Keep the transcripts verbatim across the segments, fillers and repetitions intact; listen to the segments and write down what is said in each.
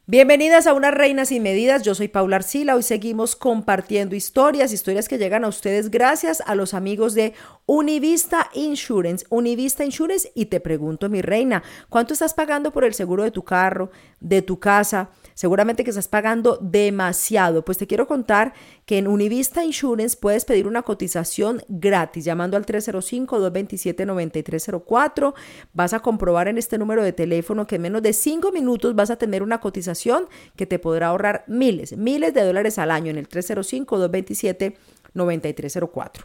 Bienvenidas a Unas Reinas Sin Medidas, yo soy Paula Arcila, hoy seguimos compartiendo historias, historias que llegan a ustedes gracias a los amigos de Univista Insurance, Univista Insurance y te pregunto mi reina, ¿cuánto estás pagando por el seguro de tu carro, de tu casa? Seguramente que estás pagando demasiado, pues te quiero contar que en Univista Insurance puedes pedir una cotización gratis llamando al tres cero cinco, dos dos siete, nueve tres cero cuatro, vas a comprobar en este número de teléfono que en menos de cinco minutos vas a tener una cotización que te podrá ahorrar miles, miles de dólares al año en el tres cero cinco, dos dos siete, nueve tres cero cuatro.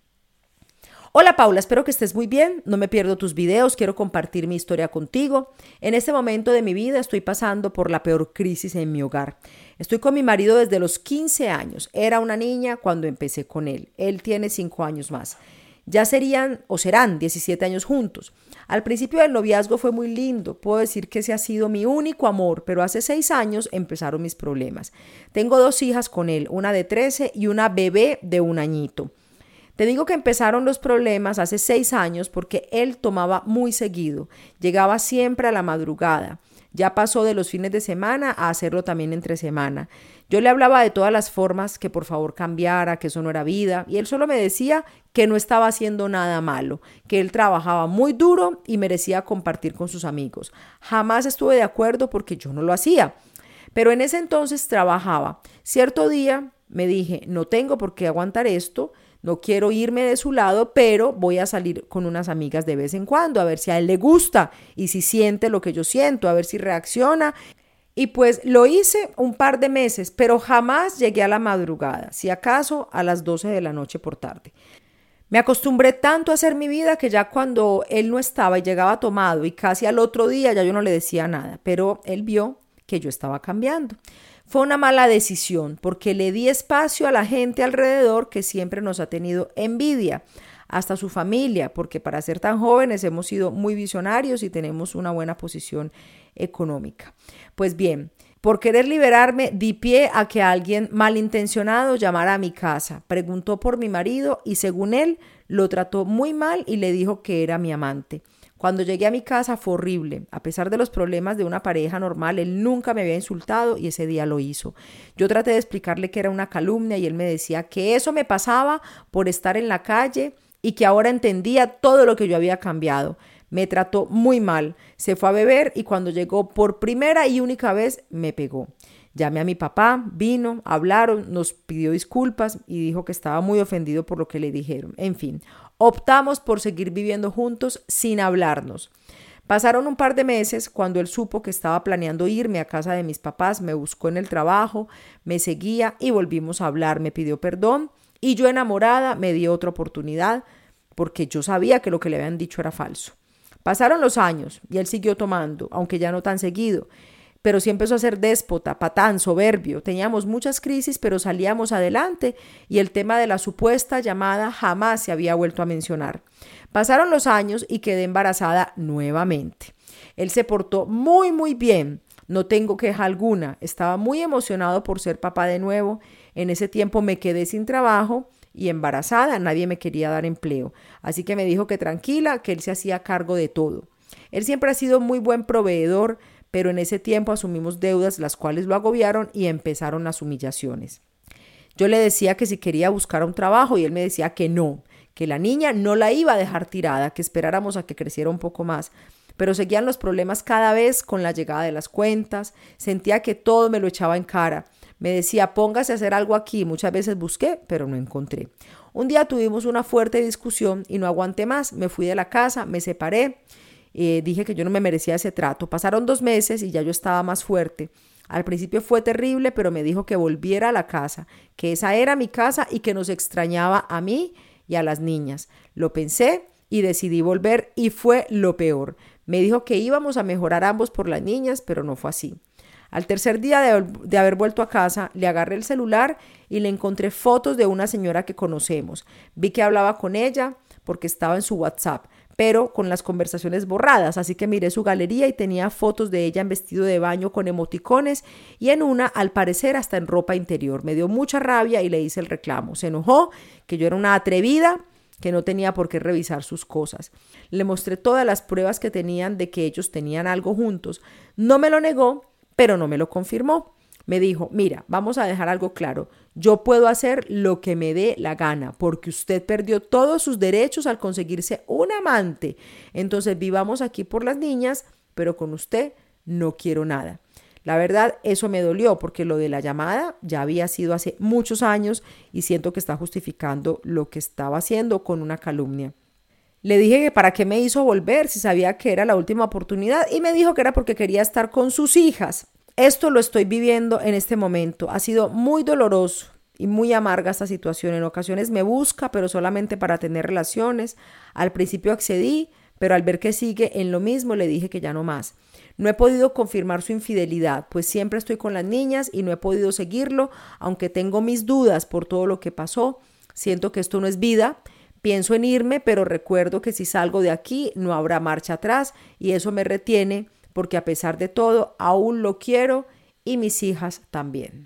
Hola Paula, espero que estés muy bien, no me pierdo tus videos, quiero compartir mi historia contigo. En este momento de mi vida estoy pasando por la peor crisis en mi hogar. Estoy con mi marido desde los quince años, era una niña cuando empecé con él, él tiene cinco años más. Ya serían o serán diecisiete años juntos. Al principio del noviazgo fue muy lindo, puedo decir que ese ha sido mi único amor, pero hace seis años empezaron mis problemas. Tengo dos hijas con él, una de trece y una bebé de un añito. Te digo que empezaron los problemas hace seis años porque él tomaba muy seguido, llegaba siempre a la madrugada. Ya pasó de los fines de semana a hacerlo también entre semana. Yo le hablaba de todas las formas que por favor cambiara, que eso no era vida, y él solo me decía que no estaba haciendo nada malo, que él trabajaba muy duro y merecía compartir con sus amigos. Jamás estuve de acuerdo porque yo no lo hacía, pero en ese entonces trabajaba. Cierto día me dije, no tengo por qué aguantar esto, no quiero irme de su lado, pero voy a salir con unas amigas de vez en cuando, a ver si a él le gusta y si siente lo que yo siento, a ver si reacciona. Y pues lo hice un par de meses, pero jamás llegué a la madrugada, si acaso a las doce de la noche por tarde. Me acostumbré tanto a hacer mi vida que ya cuando él no estaba y llegaba tomado y casi al otro día ya yo no le decía nada, pero él vio que yo estaba cambiando. Fue una mala decisión porque le di espacio a la gente alrededor que siempre nos ha tenido envidia, hasta su familia, porque para ser tan jóvenes hemos sido muy visionarios y tenemos una buena posición económica. Pues bien, por querer liberarme, di pie a que alguien malintencionado llamara a mi casa, preguntó por mi marido y según él lo trató muy mal y le dijo que era mi amante. Cuando llegué a mi casa fue horrible. A pesar de los problemas de una pareja normal, él nunca me había insultado y ese día lo hizo. Yo traté de explicarle que era una calumnia y él me decía que eso me pasaba por estar en la calle y que ahora entendía todo lo que yo había cambiado. Me trató muy mal, se fue a beber y cuando llegó por primera y única vez me pegó. Llamé a mi papá, vino, hablaron, nos pidió disculpas y dijo que estaba muy ofendido por lo que le dijeron. En fin, optamos por seguir viviendo juntos sin hablarnos. Pasaron un par de meses cuando él supo que estaba planeando irme a casa de mis papás, me buscó en el trabajo, me seguía y volvimos a hablar, me pidió perdón y yo enamorada me di otra oportunidad porque yo sabía que lo que le habían dicho era falso. Pasaron los años y él siguió tomando, aunque ya no tan seguido, pero sí empezó a ser déspota, patán, soberbio. Teníamos muchas crisis, pero salíamos adelante y el tema de la supuesta llamada jamás se había vuelto a mencionar. Pasaron los años y quedé embarazada nuevamente. Él se portó muy, muy bien. No tengo queja alguna. Estaba muy emocionado por ser papá de nuevo. En ese tiempo me quedé sin trabajo y embarazada, nadie me quería dar empleo. Así que me dijo que tranquila, que él se hacía cargo de todo. Él siempre ha sido muy buen proveedor, pero en ese tiempo asumimos deudas las cuales lo agobiaron y empezaron las humillaciones. Yo le decía que si quería buscar un trabajo y él me decía que no, que la niña no la iba a dejar tirada, que esperáramos a que creciera un poco más. Pero seguían los problemas cada vez con la llegada de las cuentas, sentía que todo me lo echaba en cara. Me decía, póngase a hacer algo aquí. Muchas veces busqué, pero no encontré. Un día tuvimos una fuerte discusión y no aguanté más. Me fui de la casa, me separé. Eh, dije que yo no me merecía ese trato. Pasaron dos meses y ya yo estaba más fuerte. Al principio fue terrible, pero me dijo que volviera a la casa, que esa era mi casa y que nos extrañaba a mí y a las niñas. Lo pensé y decidí volver y fue lo peor. Me dijo que íbamos a mejorar ambos por las niñas, pero no fue así. Al tercer día de, de haber vuelto a casa, le agarré el celular y le encontré fotos de una señora que conocemos. Vi que hablaba con ella porque estaba en su WhatsApp, pero con las conversaciones borradas, así que miré su galería y tenía fotos de ella en vestido de baño con emoticones y en una, al parecer, hasta en ropa interior. Me dio mucha rabia y le hice el reclamo. Se enojó, que yo era una atrevida, que no tenía por qué revisar sus cosas. Le mostré todas las pruebas que tenían de que ellos tenían algo juntos. No me lo negó, pero no me lo confirmó. Me dijo, mira, vamos a dejar algo claro, yo puedo hacer lo que me dé la gana, porque usted perdió todos sus derechos al conseguirse un amante. Entonces vivamos aquí por las niñas, pero con usted no quiero nada. La verdad, eso me dolió, porque lo de la llamada ya había sido hace muchos años y siento que está justificando lo que estaba haciendo con una calumnia. Le dije que para qué me hizo volver si sabía que era la última oportunidad y me dijo que era porque quería estar con sus hijas. Esto lo estoy viviendo en este momento. Ha sido muy doloroso y muy amarga esta situación. En ocasiones me busca, pero solamente para tener relaciones. Al principio accedí, pero al ver que sigue en lo mismo le dije que ya no más. No he podido confirmar su infidelidad, pues siempre estoy con las niñas y no he podido seguirlo, aunque tengo mis dudas por todo lo que pasó. Siento que esto no es vida. Pienso en irme, pero recuerdo que si salgo de aquí no habrá marcha atrás y eso me retiene, porque a pesar de todo aún lo quiero y mis hijas también.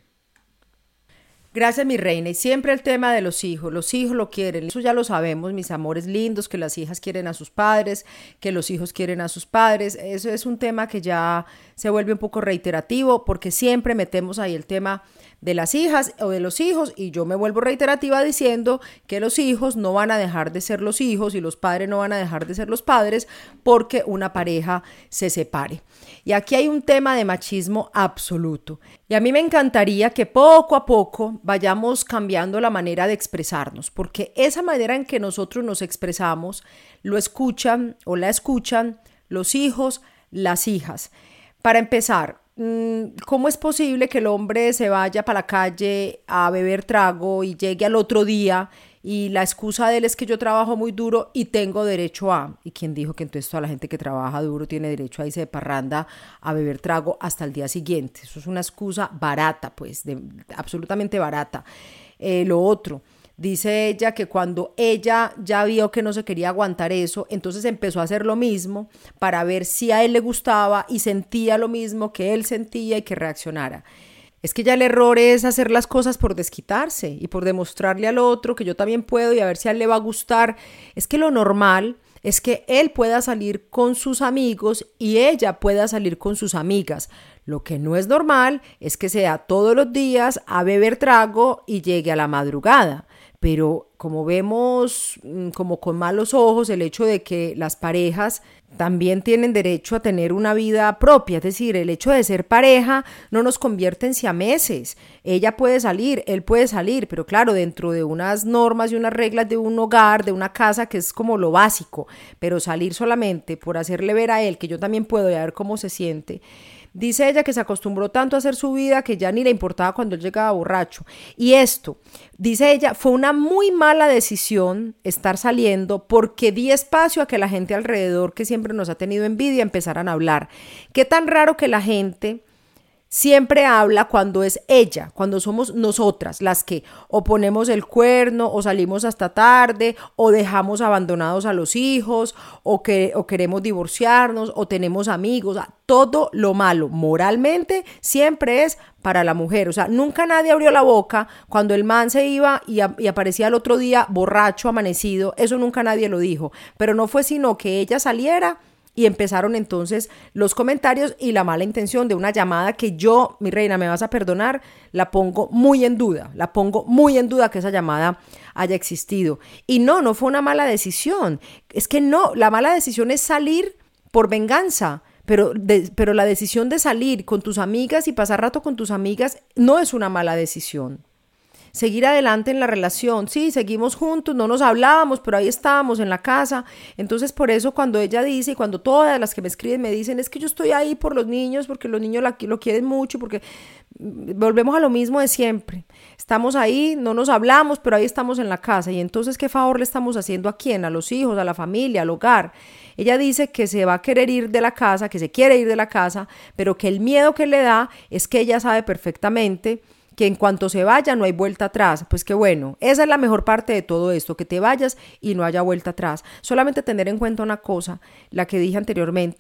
Gracias, mi reina. Y siempre el tema de los hijos. Los hijos lo quieren. Eso ya lo sabemos, mis amores lindos, que las hijas quieren a sus padres, que los hijos quieren a sus padres. Eso es un tema que ya se vuelve un poco reiterativo porque siempre metemos ahí el tema de las hijas o de los hijos y yo me vuelvo reiterativa diciendo que los hijos no van a dejar de ser los hijos y los padres no van a dejar de ser los padres porque una pareja se separe. Y aquí hay un tema de machismo absoluto. Y a mí me encantaría que poco a poco vayamos cambiando la manera de expresarnos, porque esa manera en que nosotros nos expresamos lo escuchan o la escuchan los hijos, las hijas. Para empezar, ¿cómo es posible que el hombre se vaya para la calle a beber trago y llegue al otro día y la excusa de él es que yo trabajo muy duro y tengo derecho a? ¿Y quién dijo que entonces toda la gente que trabaja duro tiene derecho a irse de parranda a beber trago hasta el día siguiente? Eso es una excusa barata, pues, de, absolutamente barata. Eh, lo otro, dice ella que cuando ella ya vio que no se quería aguantar eso, entonces empezó a hacer lo mismo para ver si a él le gustaba y sentía lo mismo que él sentía y que reaccionara. Es que ya el error es hacer las cosas por desquitarse y por demostrarle al otro que yo también puedo y a ver si a él le va a gustar. Es que lo normal es que él pueda salir con sus amigos y ella pueda salir con sus amigas. Lo que no es normal es que sea todos los días a beber trago y llegue a la madrugada. Pero como vemos como con malos ojos el hecho de que las parejas también tienen derecho a tener una vida propia, es decir, el hecho de ser pareja no nos convierte en siameses. Ella puede salir, él puede salir, pero claro, dentro de unas normas y unas reglas de un hogar, de una casa, que es como lo básico, pero salir solamente por hacerle ver a él que yo también puedo y a ver cómo se siente. Dice ella que se acostumbró tanto a hacer su vida que ya ni le importaba cuando él llegaba borracho. Y esto, dice ella, fue una muy mala decisión estar saliendo porque di espacio a que la gente alrededor, que siempre nos ha tenido envidia, empezaran a hablar. Qué tan raro que la gente siempre habla cuando es ella, cuando somos nosotras las que o ponemos el cuerno o salimos hasta tarde o dejamos abandonados a los hijos o, que, o queremos divorciarnos o tenemos amigos. Todo lo malo moralmente siempre es para la mujer. O sea, nunca nadie abrió la boca cuando el man se iba y, a, y aparecía el otro día borracho, amanecido. Eso nunca nadie lo dijo. Pero no fue sino que ella saliera y empezaron entonces los comentarios y la mala intención de una llamada que yo, mi reina, me vas a perdonar, la pongo muy en duda, la pongo muy en duda que esa llamada haya existido. Y no, no fue una mala decisión, es que no, la mala decisión es salir por venganza, pero, de, pero la decisión de salir con tus amigas y pasar rato con tus amigas no es una mala decisión. Seguir adelante en la relación, sí, seguimos juntos, no nos hablábamos, pero ahí estábamos en la casa. Entonces por eso cuando ella dice y cuando todas las que me escriben me dicen es que yo estoy ahí por los niños, porque los niños la, lo quieren mucho, porque volvemos a lo mismo de siempre. Estamos ahí, no nos hablamos, pero ahí estamos en la casa. Y entonces, ¿qué favor le estamos haciendo a quién? A los hijos, a la familia, al hogar. Ella dice que se va a querer ir de la casa, que se quiere ir de la casa, pero que el miedo que le da es que ella sabe perfectamente que en cuanto se vaya no hay vuelta atrás. Pues qué bueno, esa es la mejor parte de todo esto, que te vayas y no haya vuelta atrás. Solamente tener en cuenta una cosa, la que dije anteriormente,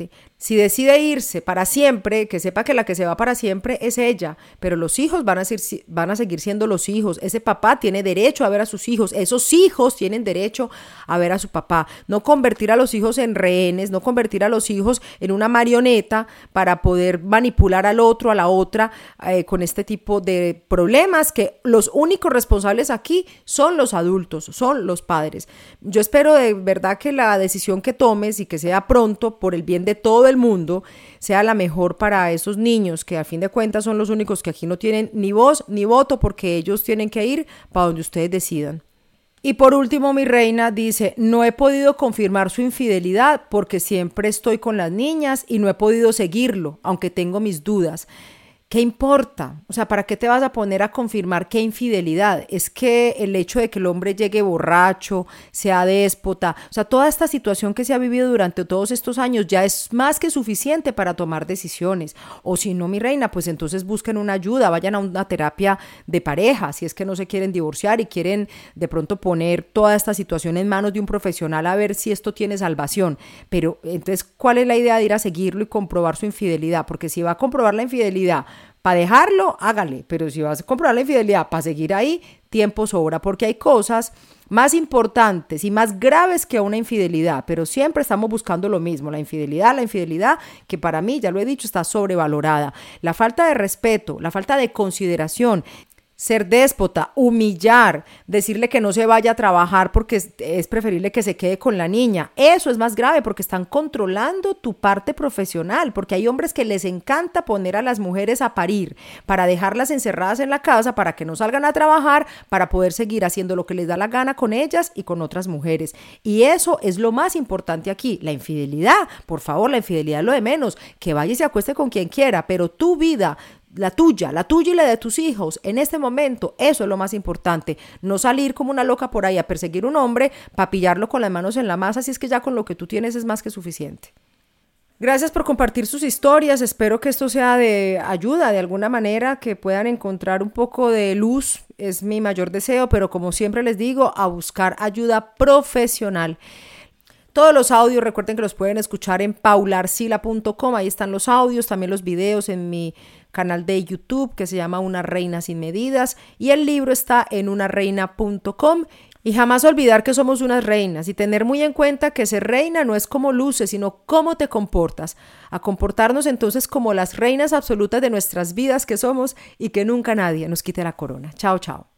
Si decide irse para siempre, que sepa que la que se va para siempre es ella, pero los hijos van a, ser, van a seguir siendo los hijos. Ese papá tiene derecho a ver a sus hijos, esos hijos tienen derecho a ver a su papá. No convertir a los hijos en rehenes, no convertir a los hijos en una marioneta para poder manipular al otro, a la otra, eh, con este tipo de problemas que los únicos responsables aquí son los adultos, son los padres. Yo espero de verdad que la decisión que tomes y que sea pronto por el bien de todo el mundo sea la mejor para esos niños que a fin de cuentas son los únicos que aquí no tienen ni voz ni voto porque ellos tienen que ir para donde ustedes decidan. Y por último, mi reina dice, no he podido confirmar su infidelidad porque siempre estoy con las niñas y no he podido seguirlo, aunque tengo mis dudas. ¿Qué importa? O sea, ¿para qué te vas a poner a confirmar qué infidelidad? Es que el hecho de que el hombre llegue borracho, sea déspota, o sea, toda esta situación que se ha vivido durante todos estos años ya es más que suficiente para tomar decisiones. O si no, mi reina, pues entonces busquen una ayuda, vayan a una terapia de pareja, si es que no se quieren divorciar y quieren de pronto poner toda esta situación en manos de un profesional a ver si esto tiene salvación. Pero entonces, ¿cuál es la idea de ir a seguirlo y comprobar su infidelidad? Porque si va a comprobar la infidelidad para dejarlo, hágale, pero si vas a comprobar la infidelidad para seguir ahí, tiempo sobra, porque hay cosas más importantes y más graves que una infidelidad, pero siempre estamos buscando lo mismo, la infidelidad, la infidelidad, que para mí, ya lo he dicho, está sobrevalorada. La falta de respeto, la falta de consideración, ser déspota, humillar, decirle que no se vaya a trabajar porque es, es preferible que se quede con la niña. Eso es más grave porque están controlando tu parte profesional, porque hay hombres que les encanta poner a las mujeres a parir para dejarlas encerradas en la casa, para que no salgan a trabajar, para poder seguir haciendo lo que les da la gana con ellas y con otras mujeres. Y eso es lo más importante aquí, la infidelidad. Por favor, la infidelidad es lo de menos, que vaya y se acueste con quien quiera, pero tu vida, la tuya, la tuya y la de tus hijos, en este momento, eso es lo más importante. No salir como una loca por ahí a perseguir a un hombre para pillarlo con las manos en la masa, si es que ya con lo que tú tienes es más que suficiente. Gracias por compartir sus historias, espero que esto sea de ayuda de alguna manera, que puedan encontrar un poco de luz, es mi mayor deseo, pero como siempre les digo, a buscar ayuda profesional. Todos los audios, recuerden que los pueden escuchar en paularcila punto com, ahí están los audios, también los videos en mi canal de YouTube que se llama Una Reina Sin Medidas y el libro está en una reina punto com. Y jamás olvidar que somos unas reinas y tener muy en cuenta que ser reina no es como luces, sino cómo te comportas. A comportarnos entonces como las reinas absolutas de nuestras vidas que somos y que nunca nadie nos quite la corona. Chao, chao.